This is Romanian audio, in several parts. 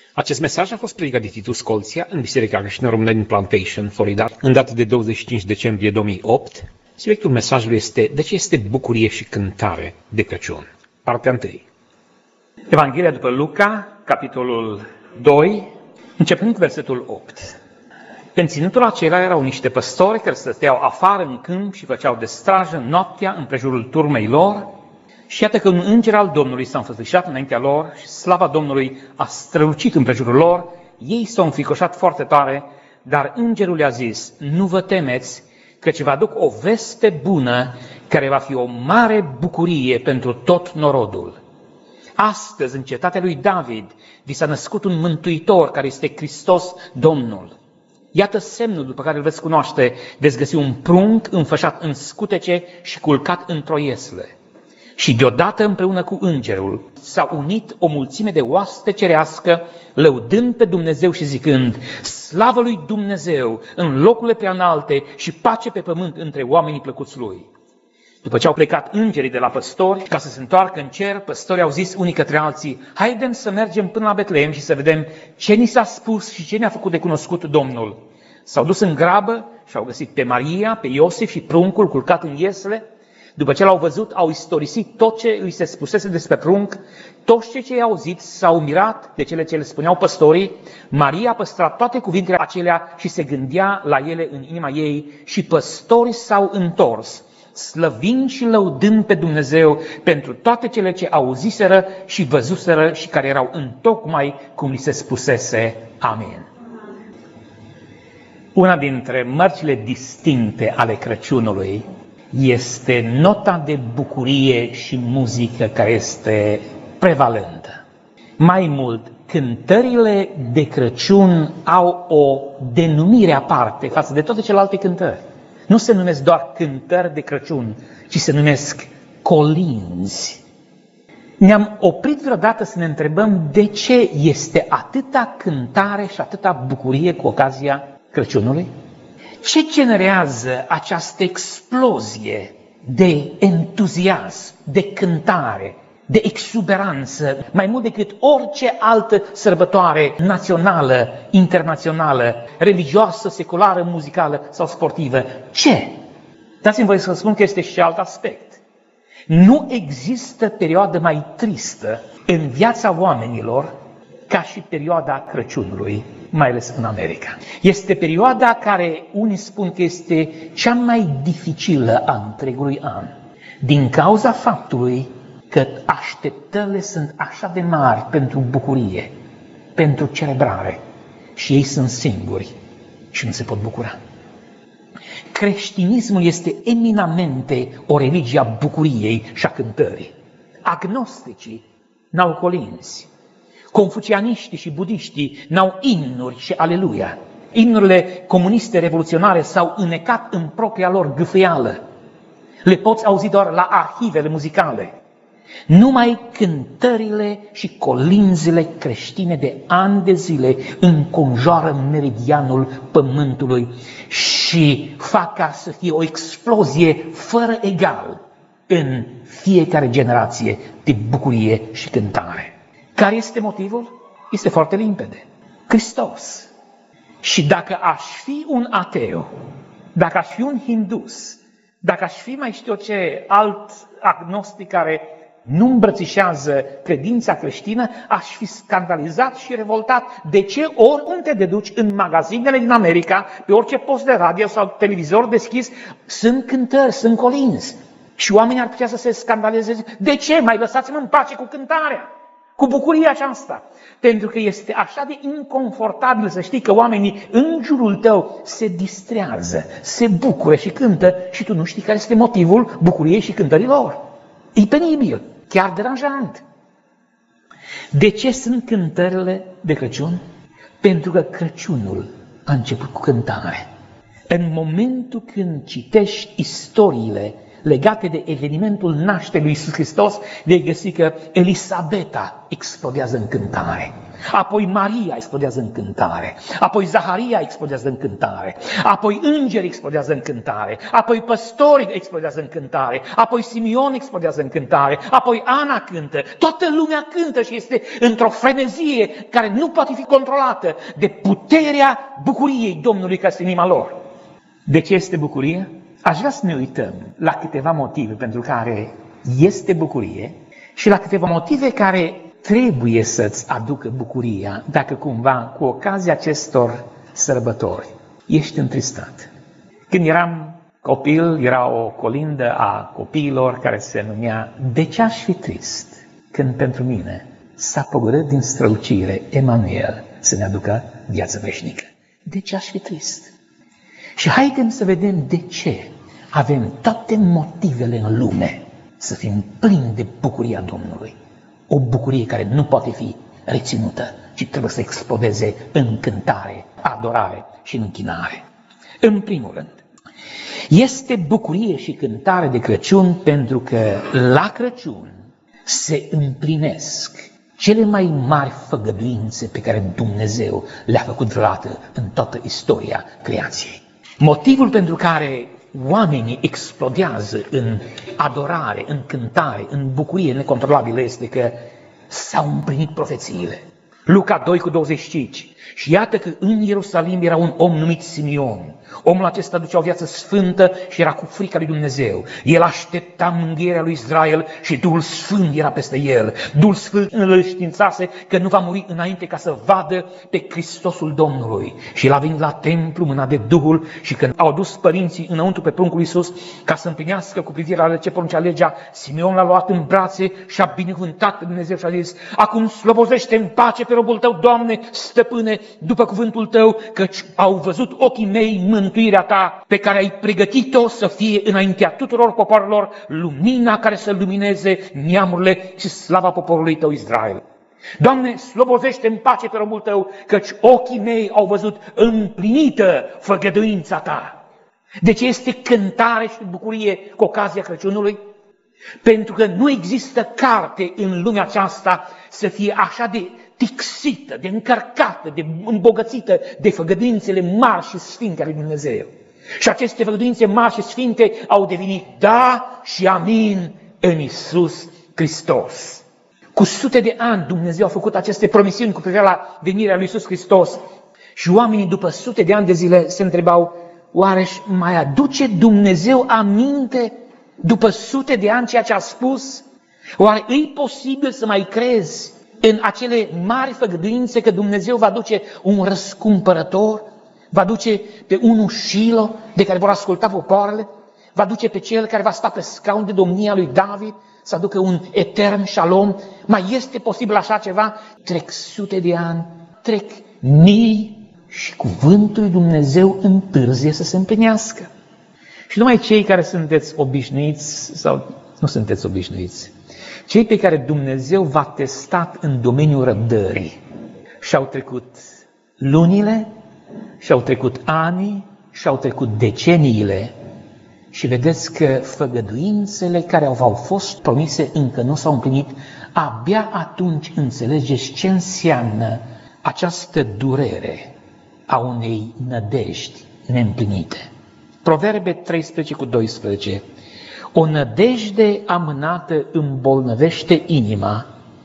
Acest mesaj a fost predicat de Titus Colția în Biserica Creștină Română din Plantation, Florida, în data de 25 decembrie 2008. Subiectul mesajului este: de ce este bucurie și cântare de Crăciun? Partea 1. Evanghelia după Luca, capitolul 2, începând cu versetul 8. În ținutul acela erau niște păstori care stăteau afară în câmp și făceau de strajă noaptea împrejurul turmei lor. Și iată că un înger al Domnului s-a înfățișat înaintea lor și slava Domnului a strălucit împrejurul lor. Ei s-au înfricoșat foarte tare, dar îngerul le-a zis: nu vă temeți, căci vă aduc o veste bună care va fi o mare bucurie pentru tot norodul. Astăzi, în cetatea lui David, vi s-a născut un mântuitor care este Hristos Domnul. Iată semnul după care îl veți cunoaște: veți găsi un prunc înfășat în scutece și culcat într-o iesle. Și deodată împreună cu îngerul s-a unit o mulțime de oaste cerească, lăudând pe Dumnezeu și zicând: slavă lui Dumnezeu în locurile preanalte și pace pe pământ între oamenii plăcuți lui. După ce au plecat îngerii de la păstori ca să se întoarcă în cer, păstorii au zis unii către alții: haidem să mergem până la Betleem și să vedem ce ni s-a spus și ce ne-a făcut de cunoscut Domnul. S-au dus în grabă și au găsit pe Maria, pe Iosif și pruncul culcat în iesle. După ce l-au văzut, au istorisit tot ce îi se spusese despre prunc. Toți cei ce i-au auzit s-au mirat de cele ce le spuneau păstorii. Maria a păstrat toate cuvintele acelea și se gândea la ele în inima ei. Și păstorii s-au întors, slăvind și lăudând pe Dumnezeu pentru toate cele ce auziseră și văzuseră și care erau întocmai cum li se spusese. Amin. Una dintre mărcile distincte ale Crăciunului este nota de bucurie și muzică care este prevalentă. Mai mult, cântările de Crăciun au o denumire aparte față de toate celelalte cântări. Nu se numesc doar cântări de Crăciun, ci se numesc colinzi. Ne-am oprit vreodată să ne întrebăm de ce este atâta cântare și atâta bucurie cu ocazia Crăciunului? Ce generează această explozie de entuziasm, de cântare, de exuberanță, mai mult decât orice altă sărbătoare națională, internațională, religioasă, seculară, muzicală sau sportivă? Ce? Dați-mi voie să vă spun că este și alt aspect. Nu există perioadă mai tristă în viața oamenilor ca și perioada Crăciunului, mai ales în America. Este perioada care unii spun că este cea mai dificilă a întregului an, din cauza faptului că așteptările sunt așa de mari pentru bucurie, pentru celebrare, și ei sunt singuri și nu se pot bucura. Creștinismul este eminamente o religie a bucuriei și a cântării. Agnosticii n-au colinzi. Confucianiștii și budiștii n-au imnuri și aleluia. Imnurile comuniste revoluționare s-au înecat în propria lor gâfâială. Le poți auzi doar la arhivele muzicale. Numai cântările și colinzile creștine de ani de zile înconjoară meridianul pământului și fac ca să fie o explozie fără egal în fiecare generație de bucurie și cântare. Care este motivul? Este foarte limpede. Hristos. Și dacă aș fi un ateu, dacă aș fi un hindus, dacă aș fi mai știu ce alt agnostic care nu îmbrățișează credința creștină, aș fi scandalizat și revoltat. De ce oriunde te duci în magazinele din America, pe orice post de radio sau televizor deschis, sunt cântări, sunt colinzi. Și oamenii ar putea să se scandalizeze. De ce? Mai lăsați-mă în pace cu cântarea, cu bucuria aceasta. Pentru că este așa de inconfortabil să știi că oamenii în jurul tău se distrează, se bucură și cântă și tu nu știi care este motivul bucuriei și cântării lor. E penibil, chiar deranjant. De ce sunt cântările de Crăciun? Pentru că Crăciunul a început cu cântare. În momentul când citești istoriile legate de evenimentul nașterii lui Iisus Hristos, vei găsi că Elisabeta explodează în cântare. Apoi Maria explodează în cântare, apoi Zaharia explodează în cântare, apoi îngeri explodează în cântare, apoi păstori explodează în cântare, apoi Simeon explodează în cântare, apoi Ana cântă, toată lumea cântă și este într-o frenezie care nu poate fi controlată de puterea bucuriei Domnului care este în inima lor. De ce este bucurie? Aș vrea să ne uităm la câteva motive pentru care este bucurie și la câteva motive care trebuie să-ți aducă bucuria dacă cumva, cu ocazia acestor sărbători, ești întristat. Când eram copil, era o colindă a copiilor care se numea De ce aș fi trist când pentru mine s-a pogorât din strălucire Emanuel să ne aducă viață veșnică. De ce aș fi trist? Și haideți să vedem de ce avem toate motivele în lume să fim plini de bucuria Domnului. O bucurie care nu poate fi reținută, ci trebuie să explodeze în cântare, adorare și în închinare. În primul rând, este bucurie și cântare de Crăciun pentru că la Crăciun se împlinesc cele mai mari făgăduințe pe care Dumnezeu le-a făcut vreodată în toată istoria creației. Motivul pentru care oamenii explodează în adorare, în cântare, în bucurie necontrolabilă este că s-au împlinit profețiile. Luca 2:25. Și iată că în Ierusalim era un om numit Simeon. Omul acesta ducea o viață sfântă și era cu frica lui Dumnezeu. El aștepta mângâierea lui Israel și Duhul Sfânt era peste el. Duhul Sfânt îl științase că nu va muri înainte ca să vadă pe Hristosul Domnului. Și el a venit la templu mânat de Duhul și când au adus părinții înăuntru pe pruncul Iisus ca să împlinească cu privire la ce poruncea legea, Simeon l-a luat în brațe și a binecuvântat pe Dumnezeu și a zis: acum slobozește în pace pe robul tău, Doamne, stăpâne, după cuvântul tău, căci au văzut ochii mei mântuirea ta, pe care ai pregătit-o să fie înaintea tuturor popoarelor, lumina care să lumineze neamurile și slava poporului tău Israel. Doamne, slobozește în pace pe robul tău, căci ochii mei au văzut împlinită făgăduința ta. Deci este cântare și bucurie cu ocazia Crăciunului? Pentru că nu există carte în lumea aceasta să fie așa de tixită, de încărcată, de îmbogățită de făgăduințele mari și sfinte ale lui Dumnezeu. Și aceste făgăduințe mari și sfinte au devenit da și amin în Iisus Hristos. Cu sute de ani Dumnezeu a făcut aceste promisiuni cu privire la venirea lui Iisus Hristos și oamenii după sute de ani de zile se întrebau: oare mai aduce Dumnezeu aminte după sute de ani ceea ce a spus? Oare e posibil să mai crezi în acele mari făgăduințe că Dumnezeu va duce un răscumpărător, va duce pe unul Shilo de care vor asculta popoarele, va duce pe cel care va sta pe scaun de domnia lui David, să aducă un etern shalom? Mai este posibil așa ceva? Trec sute de ani, trec mii și cuvântul lui Dumnezeu întârzie să se împlinească. Și numai cei care sunteți obișnuiți sau nu sunteți obișnuiți, cei pe care Dumnezeu v-a testat în domeniul răbdării și-au trecut lunile, și-au trecut anii, și-au trecut deceniile și vedeți că făgăduințele care v-au fost promise încă nu s-au împlinit, abia atunci înțelegeți ce înseamnă această durere a unei nădejdi neîmplinite. Proverbe 13:12. O nădejde amânată îmbolnăvește inima,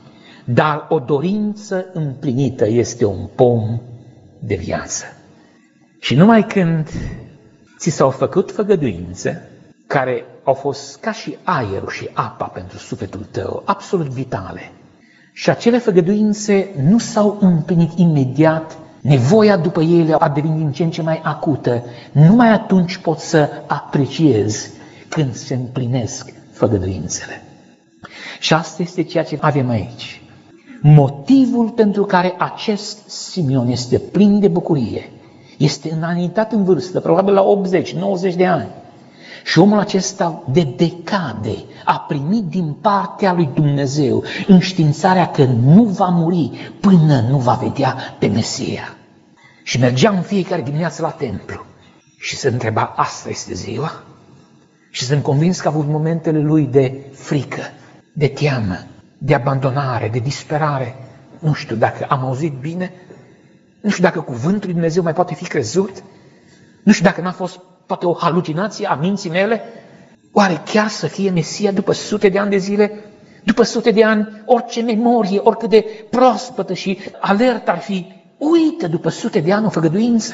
dar o dorință împlinită este un pom de viață. Și numai când ți s-au făcut făgăduințe care au fost ca și aerul și apa pentru sufletul tău, absolut vitale, și acele făgăduințe nu s-au împlinit imediat, nevoia după ele a devenit din ce în ce mai acută, numai atunci poți să apreciezi când se împlinesc făgăduințele. Și asta este ceea ce avem aici. Motivul pentru care acest Simeon este plin de bucurie, este înaintat în vârstă, probabil la 80-90 de ani. Și omul acesta de decade a primit din partea lui Dumnezeu înștiințarea că nu va muri până nu va vedea pe Mesia. Și mergea în fiecare dimineață la templu și se întreba: asta este ziua? Și sunt convins că a avut momentele lui de frică, de teamă, de abandonare, de disperare. Nu știu dacă am auzit bine, nu știu dacă cuvântul lui Dumnezeu mai poate fi crezut, nu știu dacă n-a fost poate o halucinație a minții mele. Oare chiar să fie Mesia după sute de ani de zile? După sute de ani, orice memorie, oricât de proaspătă și alertă ar fi, uită după sute de ani o făgăduință.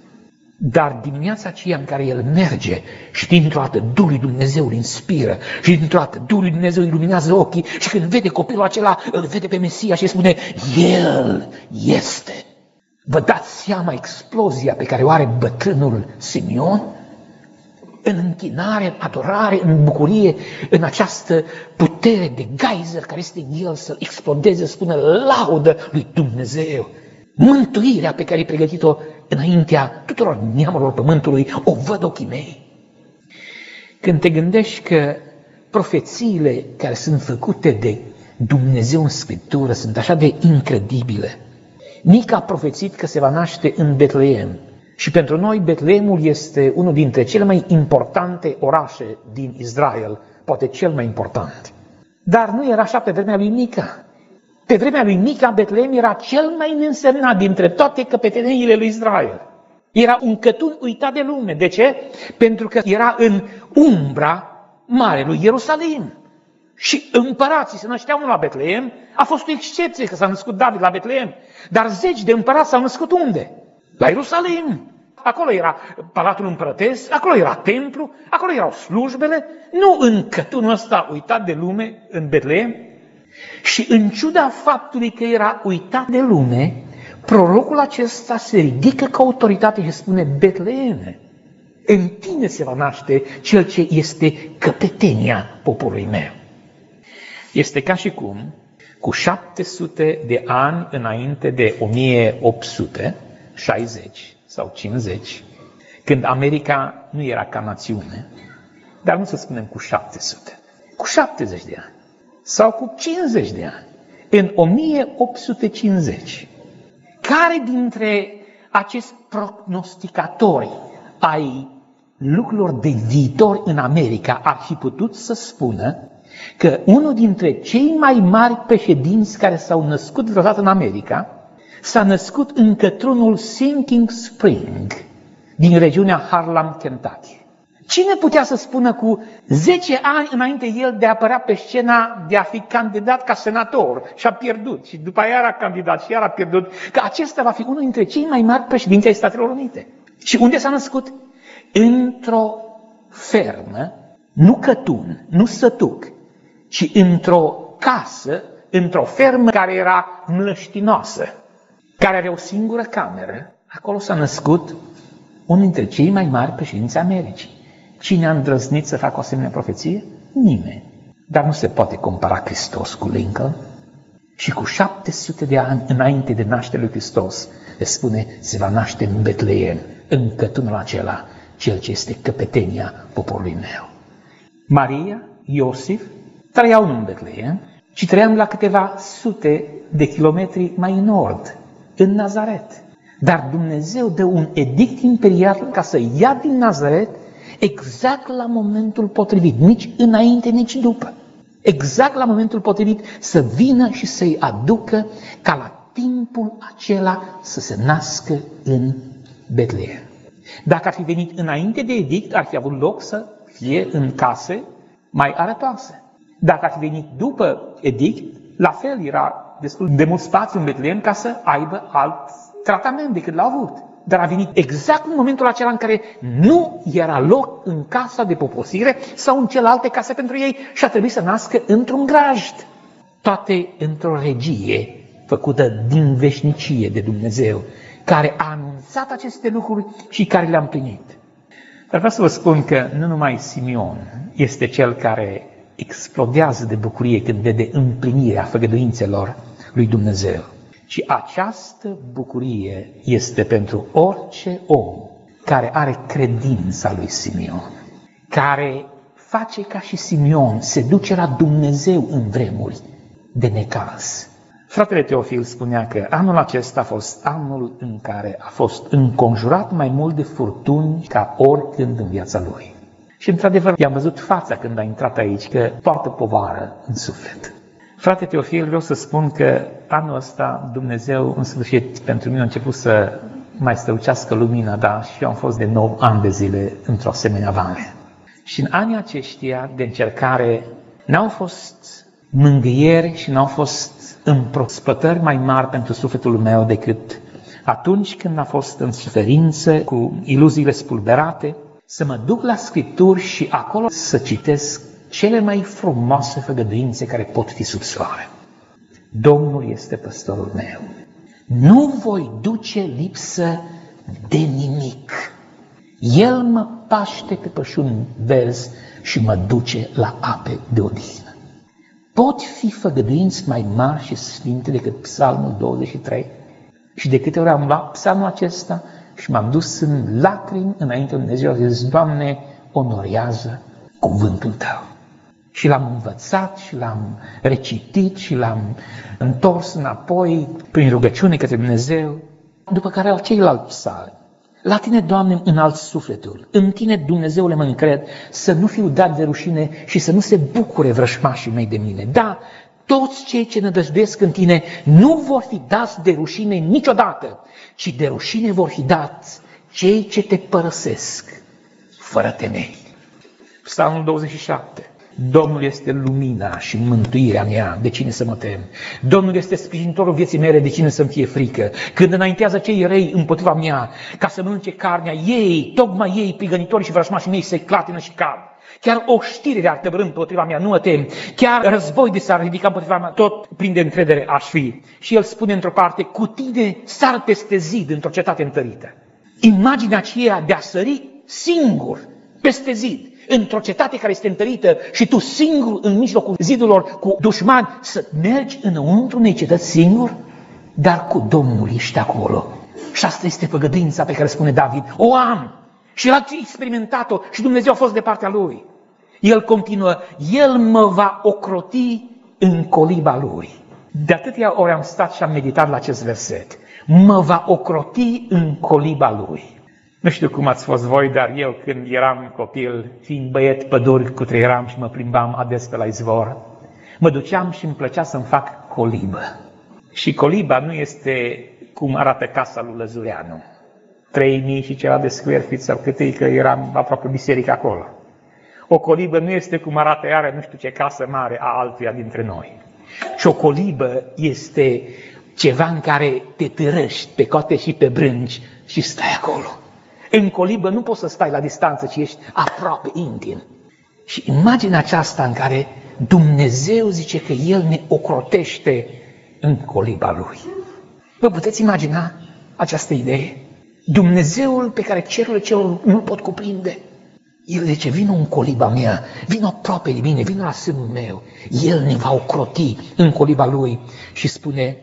Dar dimineața aceea în care el merge și dintr-o dată Duhul lui Dumnezeu îl inspiră și dintr-o dată Duhul lui Dumnezeu îi luminează ochii și când vede copilul acela, îl vede pe Mesia și îi spune, El este. Vă dați seama explozia pe care o are bătrânul Simeon? În închinare, în adorare, în bucurie, în această putere de geyser care este în el să explodeze, să spună laudă lui Dumnezeu. Mântuirea pe care ai pregătit-o înaintea tuturor neamurilor pământului, o văd ochii mei. Când te gândești că profețiile care sunt făcute de Dumnezeu în Scriptură sunt așa de incredibile. Mica a profețit că se va naște în Betleem. Și pentru noi Betleemul este unul dintre cele mai importante orașe din Israel, poate cel mai important. Dar nu era așa pe vremea lui Mica. Pe vremea lui Mica, Betleem era cel mai neînsemnat dintre toate căpeteniile lui Israel. Era un cătun uitat de lume. De ce? Pentru că era în umbra marelui Ierusalim. Și împărații se nășteau la Betleem. A fost o excepție că s-a născut David la Betleem. Dar zeci de împărați s-au născut unde? La Ierusalim. Acolo era palatul împărătesc, acolo era templu, acolo erau slujbele, nu în cătunul ăsta uitat de lume, în Betleem. Și în ciuda faptului că era uitat de lume, prorocul acesta se ridică ca autoritate și spune, Betleeme, în tine se va naște cel ce este căpetenia poporului meu. Este ca și cum, cu 700 de ani înainte de 1860 sau 50, când America nu era ca națiune, dar nu să spunem cu 700, cu 70 de ani sau cu 50 de ani, în 1850, care dintre acești prognosticatori ai lucrurilor de viitor în America ar fi putut să spună că unul dintre cei mai mari președinți care s-au născut vreodată în America s-a născut în cătrunul Sinking Spring din regiunea Harlan, Kentucky. Cine putea să spună cu 10 ani înainte el de a apărea pe scena de a fi candidat ca senator și a pierdut și după aia era candidat și iar a pierdut, că acesta va fi unul dintre cei mai mari președinți ai Statelor Unite. Și unde s-a născut? Într-o fermă, nu cătun, nu sătuc, ci într-o casă, într-o fermă care era mlăștinoasă, care are o singură cameră. Acolo s-a născut unul dintre cei mai mari președinți Americii. Cine a îndrăznit să facă o asemenea profeție? Nimeni. Dar nu se poate compara Hristos cu Lincoln. Și cu 700 de ani înainte de nașterea lui Hristos, le spune, se va naște în Betleem, în cătunul acela, cel ce este căpetenia poporului meu. Maria, Iosif, trăiau nu în Betleem, ci trăiau la câteva sute de kilometri mai în nord, în Nazaret. Dar Dumnezeu dă un edict imperial ca să ia din Nazaret exact la momentul potrivit, nici înainte, nici după. Exact la momentul potrivit să vină și să-i aducă ca la timpul acela să se nască în Betleem. Dacă ar fi venit înainte de edict, ar fi avut loc să fie în case mai arătoase. Dacă ar fi venit după edict, la fel era destul de mult spațiu în Betleem ca să aibă alt tratament decât l-a avut. Dar a venit exact în momentul acela în care nu era loc în casa de poposire sau în celelalte case pentru ei și a trebuit să nască într-un grajd. Toate într-o regie făcută din veșnicie de Dumnezeu, care a anunțat aceste lucruri și care le-a împlinit. Dar vreau să vă spun că nu numai Simeon este cel care explodează de bucurie când vede împlinirea făgăduințelor lui Dumnezeu, ci această bucurie este pentru orice om care are credința lui Simeon, care face ca și Simeon, se duce la Dumnezeu în vremuri de necaz. Fratele Teofil spunea că anul acesta a fost anul în care a fost înconjurat mai mult de furtuni ca oricând în viața lui. Și într-adevăr i-am văzut fața când a intrat aici, că poartă povară în suflet. Frate Teofil, vreau să spun că anul ăsta Dumnezeu, în sfârșit, pentru mine a început să mai strălucească lumina, da, și eu am fost de 9 ani de zile într-o asemenea vale. Și în anii aceștia de încercare n-au fost mângâieri și n-au fost împrospătări mai mari pentru sufletul meu decât atunci când a fost în suferință, cu iluziile spulberate, să mă duc la Scripturi și acolo să citesc cele mai frumoase făgăduințe care pot fi sub soare. Domnul este păstorul meu. Nu voi duce lipsă de nimic. El mă paște pe pășuni verzi și mă duce la ape de odihnă. Pot fi făgăduinți mai mari și sfinte decât Psalmul 23? Și de câte ori am luat psalmul acesta și m-am dus în lacrimi înainte lui Dumnezeu, am zis, Doamne, onorează cuvântul Tău. Și l-am învățat și l-am recitit și l-am întors înapoi prin rugăciune către Dumnezeu, după care al ceilalți psalmi. La Tine, Doamne, înalt sufletul, în Tine, Dumnezeule, mă încred, să nu fiu dat de rușine și să nu se bucure vrășmașii mei de mine. Da, toți cei ce nădăjduiesc în Tine nu vor fi dați de rușine niciodată, ci de rușine vor fi dați cei ce Te părăsesc, fără temei. Psalmul 27. Domnul este lumina și mântuirea mea, de cine să mă tem? Domnul este sprijinitorul vieții mele, de cine să-mi fie frică? Când înaintează cei răi împotriva mea, ca să mănânce carnea, ei, tocmai ei, prigănitorii și vrăjmașii mei, se clatină și cad. Chiar o știre ar tăbărâ împotriva mea, nu mă tem. Chiar război de s-ar ridica împotriva mea, tot plin de încredere aș fi. Și el spune într-o parte, cu tine sar peste zid într-o cetate întărită. Imaginea aceea de a sări singur peste zid, într-o cetate care este întărită și tu singur în mijlocul zidurilor cu dușmani, să mergi înăuntru unei cetăți singur, dar cu Domnul ești acolo. Și asta este făgăduința pe care spune David, o am și l-a experimentat-o și Dumnezeu a fost de partea lui. El continuă, El mă va ocroti în coliba Lui. De atâtea ori am stat și am meditat la acest verset. Mă va ocroti în coliba Lui. Nu știu cum ați fost voi, dar eu când eram copil, fiind băiet păduri cutreieram și mă plimbam ades pe la izvor, mă duceam și îmi plăcea să-mi fac colibă. Și coliba nu este cum arată casa lui Lăzureanu. 3000 și ceva de square feet sau câte, că eram aproape biserică acolo. O colibă nu este cum arată iară nu știu ce casă mare a altuia dintre noi. Și o colibă este ceva în care te târăști pe coate și pe brânci și stai acolo. În colibă nu poți să stai la distanță, ci ești aproape intim. Și imaginea aceasta în care Dumnezeu zice că El ne ocrotește în coliba Lui. Vă puteți imagina această idee? Dumnezeul pe care cerurile celor nu pot cuprinde. El zice, vină în coliba mea, vină aproape de mine, vină la sânul meu. El ne va ocroti în coliba Lui și spune,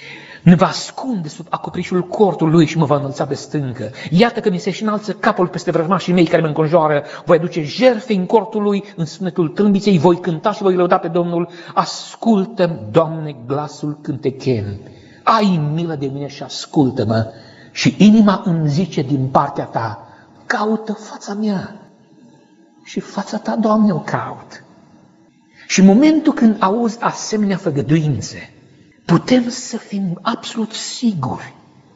ne va ascunde sub acoperișul cortului Lui și mă va înălța pe stâncă. Iată că mi se și înalță capul peste vrăjmașii mei care mă înconjoară. Voi aduce jertfe în cortul Lui, în sunetul trâmbiței, voi cânta și voi lăuda pe Domnul. Ascultă-mi, Doamne, glasul când Te chem. Ai milă de mine și ascultă-mă. Și inima îmi zice din partea Ta, caută fața mea. Și fața Ta, Doamne, o caut. Și în momentul când auzi asemenea făgăduințe, putem să fim absolut siguri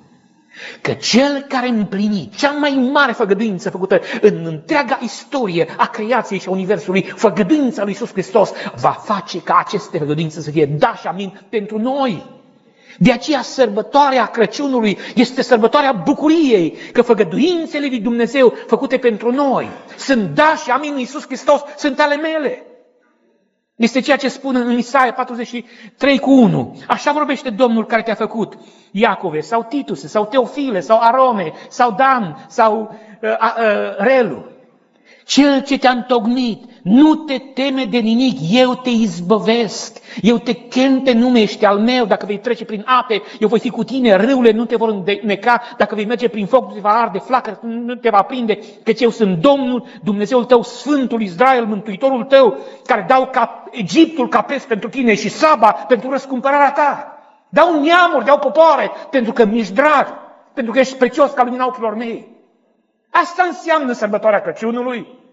că Cel care a împlinit cea mai mare făgăduință făcută în întreaga istorie a creației și a Universului, făgăduința lui Iisus Hristos, va face ca aceste făgăduințe să fie da și amin pentru noi. De aceea sărbătoarea Crăciunului este sărbătoarea bucuriei, că făgăduințele lui Dumnezeu făcute pentru noi sunt da și amin, Iisus Hristos, sunt ale mele. Este ceea ce spune în Isaia 43:1. Așa vorbește Domnul care te-a făcut, Iacove, sau Tituse, sau Teofile, sau Arome, sau Dan, sau Relu. Cel ce te-a întocmit, nu te teme de nimic, eu te izbăvesc, eu te chem pe nume, ești al meu, dacă vei trece prin ape, eu voi fi cu tine, râurile nu te vor înneca, dacă vei merge prin foc, nu te va arde, flacăra nu te va prinde, căci eu sunt Domnul, Dumnezeul tău, Sfântul Israel, Mântuitorul tău, care dau Egiptul ca preț pentru tine și Saba pentru răscumpărarea ta. Dau neamuri, dau popoare, pentru că mi-ești drag, pentru că ești prețios ca lumina ochilor mei. Asta înseamnă sărbătoarea Crăciunului.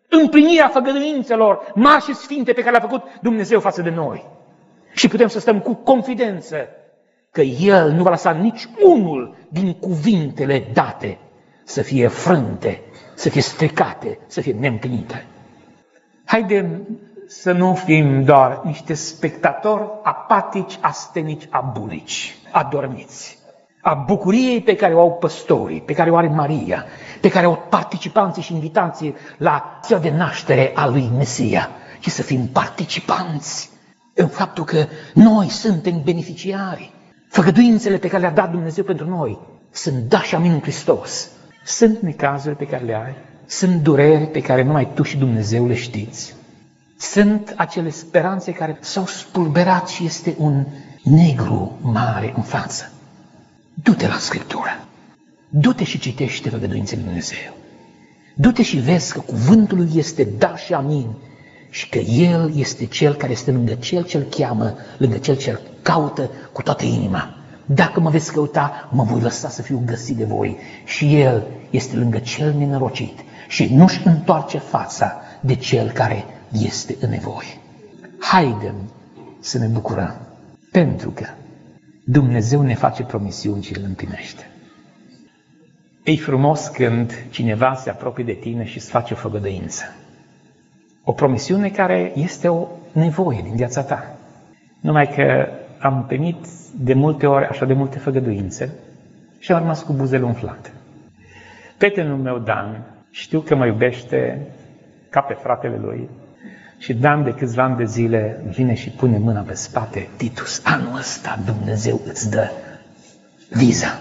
împlinirea făgăduințelor mari și sfinte pe care le-a făcut Dumnezeu față de noi. Și putem să stăm cu confidență că El nu va lăsa nici unul din cuvintele date să fie frânte, să fie stricate, să fie neîmplinite. Haidem să nu fim doar niște spectatori apatici, astenici, abulici, adormiți, a bucuriei pe care o au păstorii, pe care o are Maria, pe care o au participanții și invitații la ziua de naștere a lui Mesia, ci să fim participanți în faptul că noi suntem beneficiari. Făgăduințele pe care le-a dat Dumnezeu pentru noi sunt da și amin în Hristos. Sunt necazuri pe care le ai, sunt dureri pe care numai tu și Dumnezeu le știți. Sunt acele speranțe care s-au spulberat și este un negru mare în față. Du-te la Scriptură. Du-te și citește făgăduințele lui Dumnezeu. Du-te și vezi că cuvântul lui este da și amin și că El este Cel care este lângă Cel ce-L cheamă, lângă Cel ce-L caută cu toată inima. Dacă mă veți căuta, mă voi lăsa să fiu găsit de voi. Și El este lângă Cel nenorocit și nu-și întoarce fața de Cel care este în nevoie. Haidem să ne bucurăm, pentru că Dumnezeu ne face promisiuni și le împlinește. E frumos când cineva se apropie de tine și îți face o făgăduință. O promisiune care este o nevoie din viața ta. Numai că am primit de multe ori așa de multe făgăduințe și am rămas cu buzele umflate. Prietenul meu, Dan, știu că mă iubește ca pe fratele lui și Dan de câțiva ani de zile vine și pune mâna pe spate. Titus, anul ăsta Dumnezeu îți dă viza.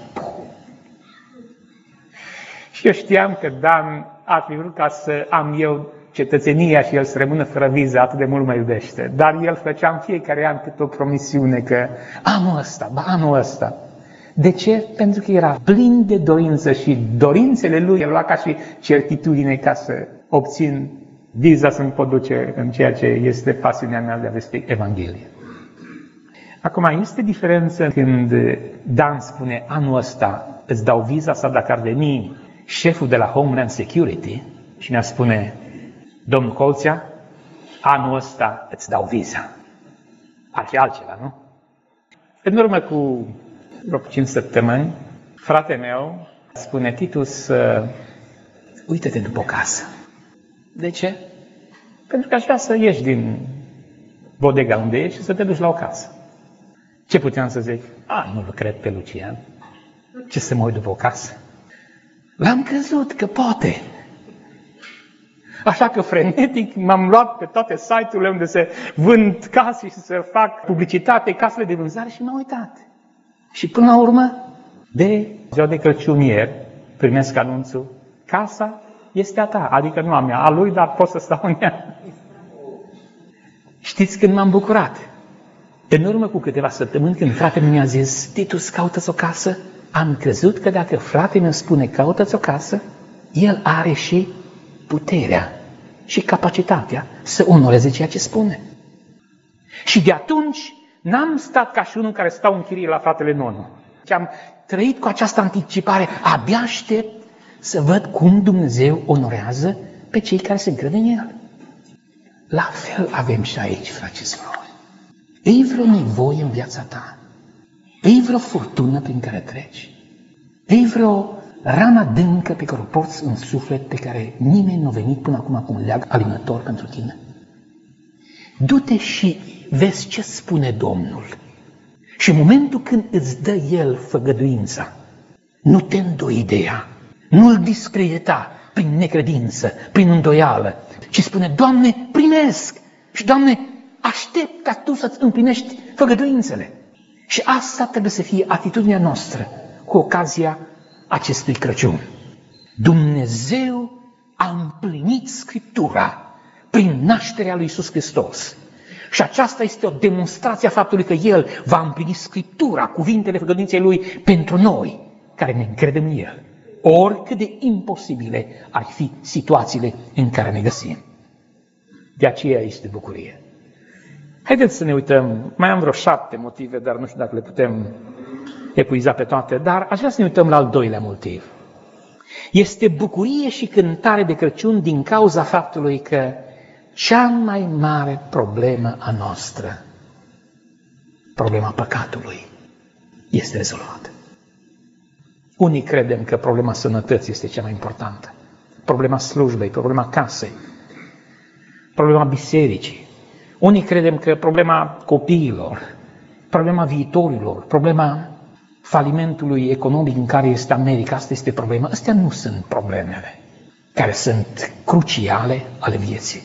Și eu știam că Dan ar fi vrut ca să am eu cetățenia și el să rămână fără viză, atât de mult mă iubește. Dar el făcea în fiecare an câte o promisiune că anul ăsta. De ce? Pentru că era plin de dorință și dorințele lui el lua ca și certitudine ca să obțin viza să-mi pot duce în ceea ce este pasiunea mea de a vesti Evanghelie. Acum, este diferență când Dan spune anul ăsta îți dau viza sau dacă ar veni șeful de la Homeland Security și ne-ar spune domnul Colțea, anul ăsta îți dau viza. Ar fi altceva, nu? În urmă cu vreo 5 săptămâni, fratele meu spune, Titus, uită-te după o casă. De ce? Pentru că aș vrea să ieși din bodega unde ești și să te duci la o casă. Ce puteam să zic? Nu-l cred pe Lucian. Ce să mă uit după o casă? L-am crezut că poate. Așa că frenetic m-am luat pe toate site-urile unde se vând case și se fac publicitate, casele de vânzare și m-am uitat. Și până la urmă, de ziua de Crăciun ieri, primesc anunțul, casa este a ta, adică nu a mea, a lui, dar pot să stau în ea. Știți când m-am bucurat? În urmă cu câteva săptămâni, când fratele mi-a zis, Titus, caută-ți o casă, am crezut că dacă fratele meu spune, caută-ți o casă, el are și puterea și capacitatea să onoreze ceea ce spune. Și de atunci n-am stat ca și unul care stau în chirie la fratele Nonu. Și am trăit cu această anticipare, abia aștept să văd cum Dumnezeu onorează pe cei care se încred în El. La fel avem și aici, frați și surori. Ei vreo nevoie în viața ta? Ei vreo furtună prin care treci? Ei vreo rană adâncă pe care o porți în suflet, pe care nimeni nu a venit până acum cu un leag alinător pentru tine? Du-te și vezi ce spune Domnul. Și în momentul când îți dă El făgăduința, nu te îndoi de ea, nu-l discredita prin necredință, prin îndoială, ci spune, Doamne, primesc și Doamne, aștept ca Tu să-ți împlinești făgăduințele. Și asta trebuie să fie atitudinea noastră cu ocazia acestui Crăciun. Dumnezeu a împlinit Scriptura prin nașterea lui Iisus Hristos. Și aceasta este o demonstrație a faptului că El va împlini Scriptura, cuvintele făgăduinței Lui pentru noi, care ne încredem în El. Oricât de imposibile ar fi situațiile în care ne găsim. De aceea este bucurie. Haideți să ne uităm, mai am vreo 7 motive, dar nu știu dacă le putem epuiza pe toate, dar aș vrea să ne uităm la al doilea motiv. Este bucurie și cântare de Crăciun din cauza faptului că cea mai mare problemă a noastră, problema păcatului, este rezolvată. Unii credem că problema sănătății este cea mai importantă, problema slujbei, problema casei, problema bisericii. Unii credem că problema copiilor, problema viitorilor, problema falimentului economic în care este America, asta este problema. Astea nu sunt problemele care sunt cruciale ale vieții.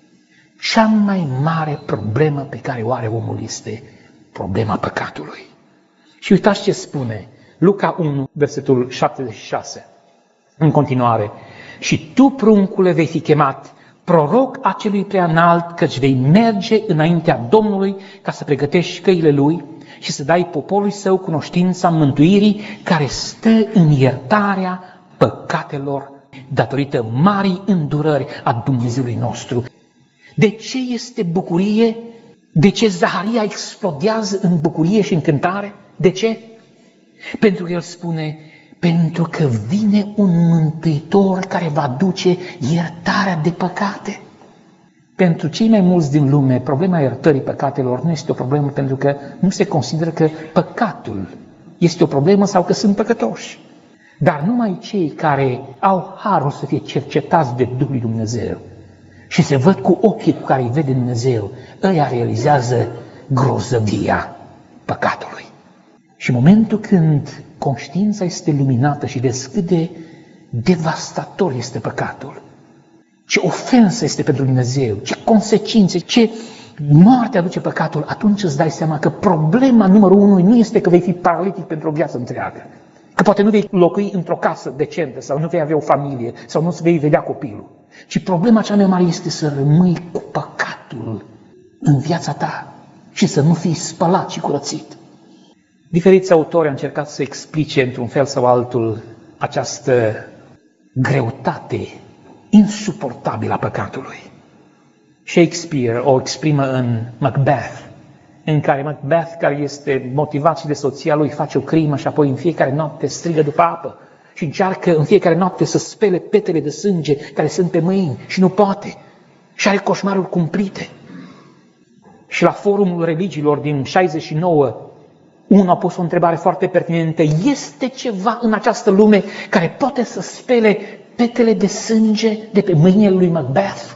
Cea mai mare problemă pe care o are omul este problema păcatului. Și uitați ce spune Luca 1, versetul 76. În continuare, și tu, pruncule, vei fi chemat proroc acelui preanalt, căci vei merge înaintea Domnului ca să pregătești căile Lui și să dai poporului Său cunoștința mântuirii care stă în iertarea păcatelor datorită marii îndurări a Dumnezeului nostru. De ce este bucurie? De ce Zaharia explodează în bucurie și în cântare? De ce? Pentru că el spune, pentru că vine un mântuitor care va duce iertarea de păcate. Pentru cei mai mulți din lume, problema iertării păcatelor nu este o problemă pentru că nu se consideră că păcatul este o problemă sau că sunt păcătoși. Dar numai cei care au harul să fie cercetați de Duhul lui Dumnezeu și se văd cu ochii cu care îi vede Dumnezeu, ăia realizează grozăvia păcatului. Și în momentul când conștiința este luminată și vezi cât de devastator este păcatul, ce ofensă este pentru Dumnezeu, ce consecințe, ce moarte aduce păcatul, atunci îți dai seama că problema numărul 1 nu este că vei fi paralitic pentru o viață întreagă, că poate nu vei locui într-o casă decentă sau nu vei avea o familie sau nu vei vedea copilul, ci problema cea mai mare este să rămâi cu păcatul în viața ta și să nu fii spălat și curățit. Diferiți autori au încercat să explice într-un fel sau altul această greutate insuportabilă a păcatului. Shakespeare o exprimă în Macbeth, în care Macbeth, care este motivat și de soția lui, face o crimă și apoi în fiecare noapte strigă după apă și încearcă în fiecare noapte să spele petele de sânge care sunt pe mâini și nu poate și are coșmaruri cumplite. Și la forumul religiilor din 69, unul a pus o întrebare foarte pertinentă. Este ceva în această lume care poate să spele petele de sânge de pe mâinile lui Macbeth?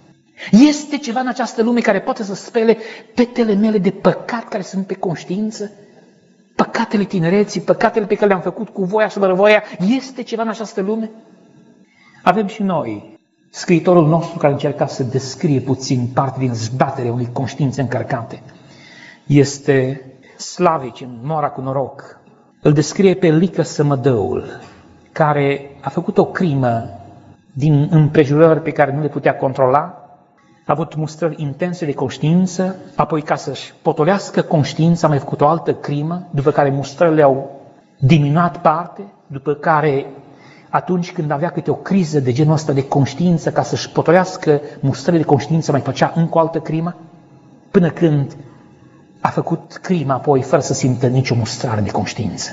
Este ceva în această lume care poate să spele petele mele de păcat care sunt pe conștiință? Păcatele tinereții, păcatele pe care le-am făcut cu voia și fără este ceva în această lume? Avem și noi scriitorul nostru care încerca să descrie puțin parte din zbaterea unei conștiințe încărcate. Este Slavici în Moara cu noroc. Îl descrie pe Lică Sămădăul, care a făcut o crimă din împrejurări pe care nu le putea controla, a avut mustrări intense de conștiință, apoi ca să-și potolească conștiința a mai făcut o altă crimă, după care mustrările au diminuat parte, după care atunci când avea câte o criză de genul ăsta de conștiință, ca să-și potolească mustrările de conștiință, mai făcea încă o altă crimă, până când a făcut crima apoi fără să simtă nicio mustrare de conștiință.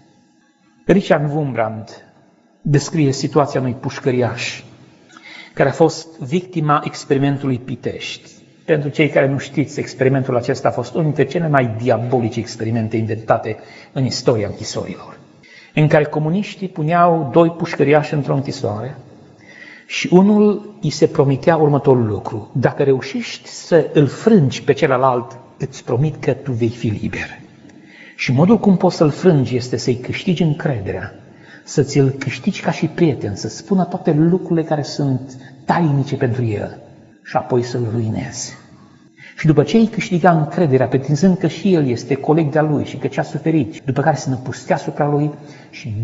Richard Wurmbrand descrie situația unui pușcăriaș care a fost victima experimentului Pitești. Pentru cei care nu știți, experimentul acesta a fost unul dintre cele mai diabolice experimente inventate în istoria închisorilor, în care comuniștii puneau doi pușcăriași într-o închisoare și unul îi se promitea următorul lucru: dacă reușești să îl frângi pe celălalt, îți promit că tu vei fi liber. Și modul cum poți să-l frângi este să-i câștigi încrederea, să ți-l câștigi ca și prieten, să spună toate lucrurile care sunt tainice pentru el și apoi să-l ruinezi. Și după ce îi câștiga încrederea, pretinzând că și el este coleg de-a lui și că ce-a suferit, după care se năpustea asupra lui și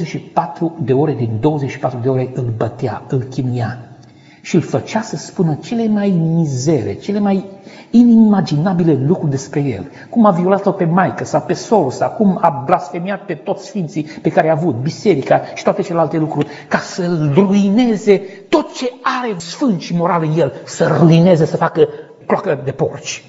24 de ore din 24 de ore îl bătea, îl chinuia și îl făcea să spună cele mai mizere, cele mai inimaginabile lucruri despre el. Cum a violat-o pe maică sau pe sorul sau cum a blasfemiat pe toți sfinții pe care a avut, biserica și toate celelalte lucruri, ca să ruineze tot ce are sfânt și moral în el, să ruineze, să facă cloacă de porci.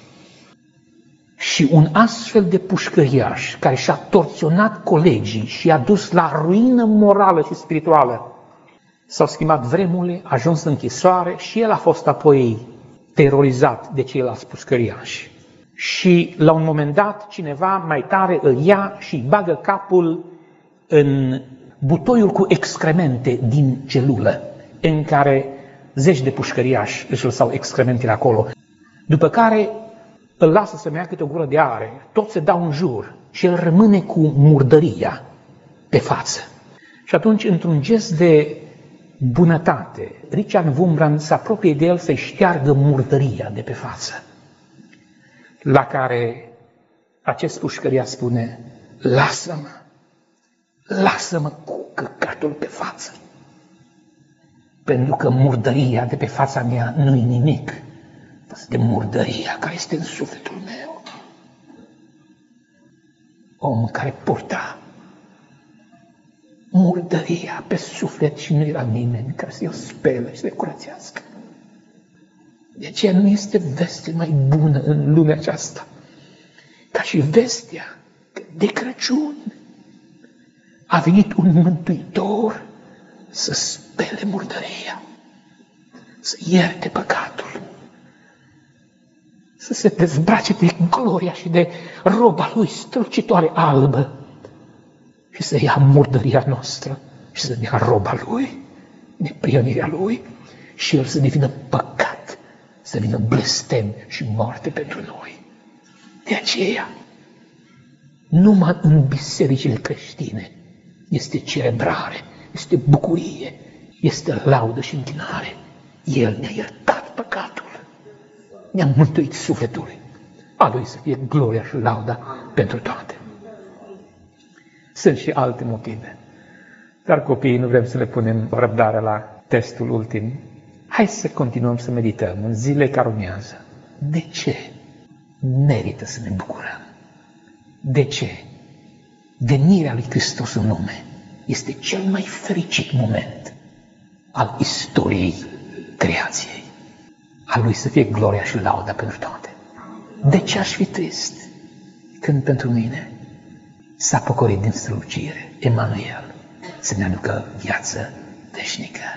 Și un astfel de pușcăriaș care și-a torționat colegii și i-a dus la ruină morală și spirituală, S-au schimbat vremurile, a ajuns în închisoare și el a fost apoi terorizat de ceilalți pușcăriași. Și la un moment dat, cineva mai tare îl ia și îi bagă capul în butoiul cu excremente din celulă, în care zeci de pușcăriași își lăsau excrementele acolo. După care îl lasă să meargă câte o gură de are, toți se dau în jur și el rămâne cu murdăria pe față. Și atunci, într-un gest de bunătate, Richard Wurmbrand se apropie de el să-i șteargă murdăria de pe față. La care acest pușcăriaș spune: lasă-mă cu căcatul pe față, pentru că murdăria de pe fața mea nu-i nimic de murdăria care este în sufletul meu. Omul care purta murdăria pe suflet și nu era nimeni care să-i o spele și să-i curățească. De aceea nu este veste mai bună în lumea aceasta ca și vestea că de Crăciun a venit un Mântuitor să spele murdăria, să ierte păcatul, să se dezbrace de gloria și de roba lui strălucitoare albă și să ia murdăria noastră și să dea roba lui, neprionirea lui, și el să devină păcat, să devină blestem și moarte pentru noi. De aceea, numai în bisericile creștine este celebrare, este bucurie, este laudă și închinare. El ne-a iertat păcatul, ne-a mântuit sufletul. A lui să fie gloria și lauda pentru toate. Sunt și alte motive. Dar copiii nu vrem să le punem răbdare la testul ultim. Hai să continuăm să medităm în zile care urmează. De ce merită să ne bucurăm? De ce venirea lui Hristos în lume este cel mai fericit moment al istoriei creației? A lui să fie gloria și lauda pentru toate. De ce aș fi trist când pentru mine s-a pocărit din strălucire Emanuel să ne aducă viață veșnică?